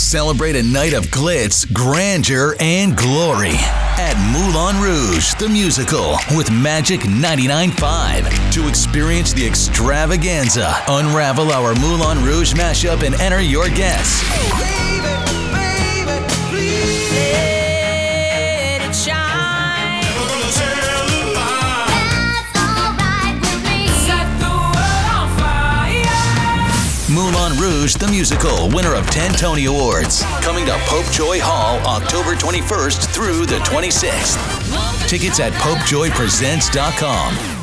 Celebrate a night of glitz, grandeur, and glory at Moulin Rouge, the musical, with Magic 99.5. To experience the extravaganza, unravel our Moulin Rouge mashup, and enter your guess. Baby, please let it shine. Never gonna tell a lie. That's alright with me. Set the world on fire. Moulin Rouge, the musical, winner of 10 Tony Awards. Coming to Popejoy Hall, October 21st through the 26th. Tickets at popejoypresents.com.